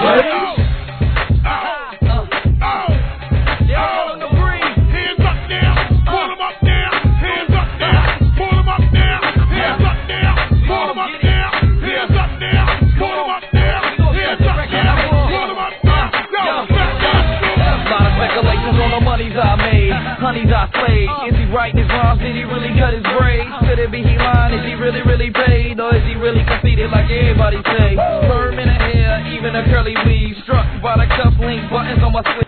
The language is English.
Honeys I slayed. Is he writing his rhymes? Did he really cut his braids? Could it be he lying? Is he really paid? Or is he really conceited like everybody say? Perm in the hair, even a curly weave. Struck by the cufflink buttons on my sleeve.